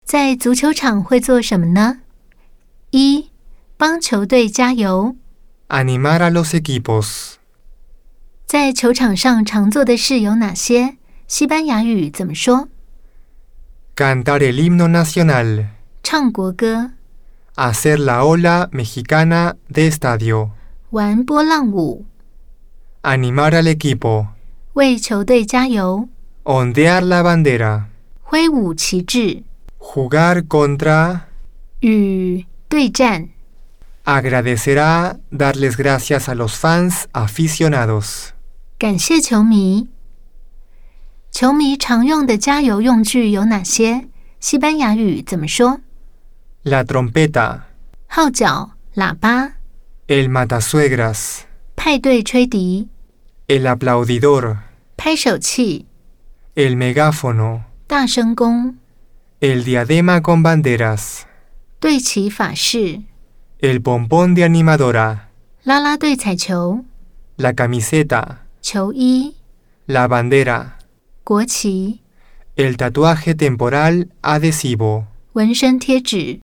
在足球场会做什么呢？一、帮球队加油。 Animar a los equipos. 在球场上常做的事有哪些？西班牙语怎么说？ Cantar el himno nacional. 唱国歌。 Hacer la ola mexicana de estadio. 玩波浪舞。 Animar al equipo. 为球队加油。 Ondear la bandera. 挥舞旗帜。 Jugar contra. 与对战。 Agradecerá darles gracias a los fans aficionados. 感谢球迷。球迷常用的加油用具有哪些？西班牙语怎么说？ La trompeta. 号角、喇叭。 El matasuegras. 派对吹笛。 El aplaudidor. 拍手器。 El megáfono. 大声公。 El diadema con banderas. 队旗法式。 El pompón de animadora. 啦啦队彩球。 La camiseta. 球衣。 La bandera. 国旗。 El tatuaje temporal adhesivo. 纹身贴纸。